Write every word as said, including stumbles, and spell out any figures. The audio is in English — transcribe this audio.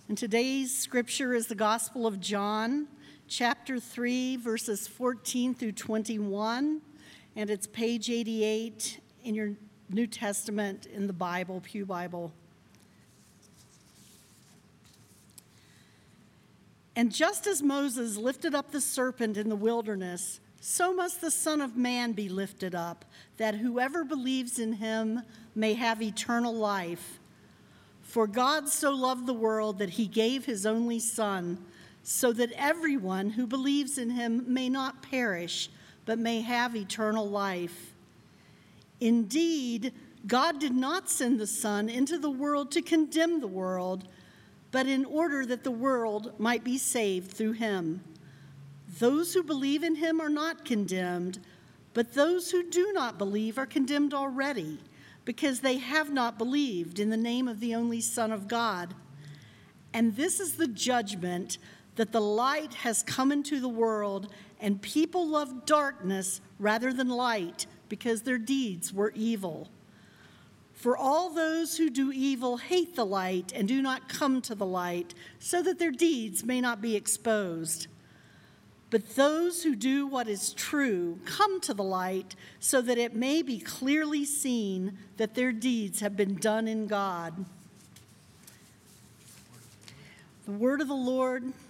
And today's scripture is the Gospel of John, chapter three, verses fourteen through twenty-one, and it's page eighty-eight in your New Testament in the Bible, Pew Bible. And just as Moses lifted up the serpent in the wilderness, so must the Son of Man be lifted up, that whoever believes in him may have eternal life. For God so loved the world that he gave his only Son, so that everyone who believes in him may not perish, but may have eternal life. Indeed, God did not send the Son into the world to condemn the world, but in order that the world might be saved through him. Those who believe in him are not condemned, but those who do not believe are condemned already, because they have not believed in the name of the only Son of God. And this is the judgment, that the light has come into the world, and people love darkness rather than light, because their deeds were evil. For all those who do evil hate the light and do not come to the light, so that their deeds may not be exposed. But those who do what is true come to the light, so that it may be clearly seen that their deeds have been done in God. The word of the Lord.